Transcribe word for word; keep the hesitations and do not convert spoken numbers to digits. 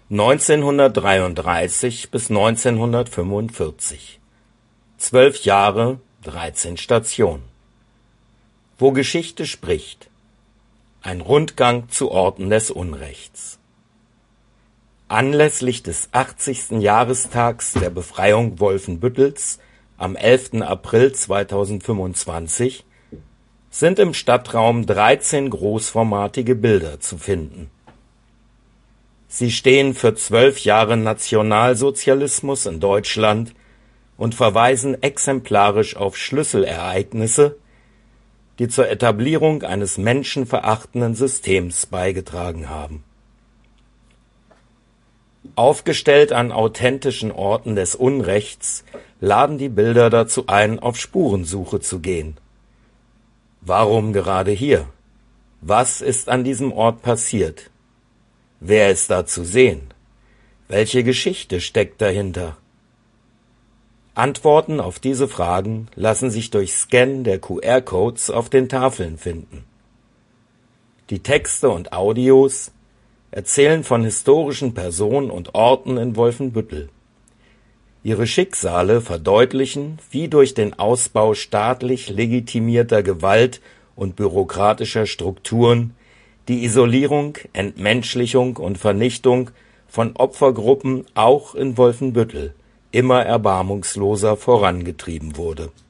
neunzehnhundertdreiunddreißig bis neunzehnhundertfünfundvierzig. Zwölf Jahre, dreizehn Stationen. Wo Geschichte spricht. Ein Rundgang zu Orten des Unrechts. Anlässlich des achtzigsten Jahrestags der Befreiung Wolfenbüttels am elften April zweitausendfünfundzwanzig sind im Stadtraum dreizehn großformatige Bilder zu finden. Sie stehen für zwölf Jahre Nationalsozialismus in Deutschland und verweisen exemplarisch auf Schlüsselereignisse, die zur Etablierung eines menschenverachtenden Systems beigetragen haben. Aufgestellt an authentischen Orten des Unrechts laden die Bilder dazu ein, auf Spurensuche zu gehen. Warum gerade hier? Was ist an diesem Ort passiert? Wer ist da zu sehen? Welche Geschichte steckt dahinter? Antworten auf diese Fragen lassen sich durch Scannen der Q R-Codes auf den Tafeln finden. Die Texte und Audios erzählen von historischen Personen und Orten in Wolfenbüttel. Ihre Schicksale verdeutlichen, wie durch den Ausbau staatlich legitimierter Gewalt und bürokratischer Strukturen die Isolierung, Entmenschlichung und Vernichtung von Opfergruppen auch in Wolfenbüttel immer erbarmungsloser vorangetrieben wurde.